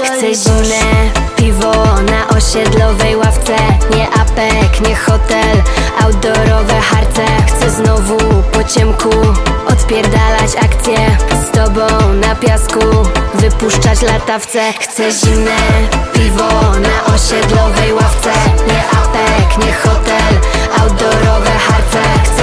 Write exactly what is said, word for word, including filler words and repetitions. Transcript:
Chcę zimne piwo na osiedlowej ławce, nie apek, nie hotel, outdoorowe harce. Chcę znowu po ciemku odpierdalać akcje, z tobą na piasku wypuszczać latawce. Chcę zimne piwo na osiedlowej ławce, nie apek, nie hotel, outdoorowe harce.